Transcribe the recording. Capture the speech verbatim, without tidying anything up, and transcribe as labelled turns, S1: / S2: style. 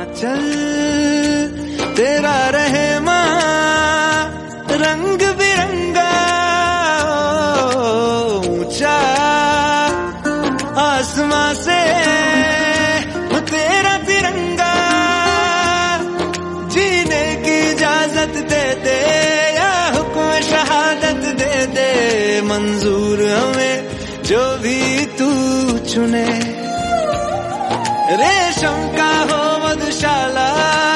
S1: चल तेरा रहमा रंग बिरंगा, ऊंचा आसमां से तेरा तिरंगा, जीने की इजाजत दे दे या हुक्म शहादत दे दे, मंजूर हमें जो भी तू चुने। रेशम का हो मधुशाला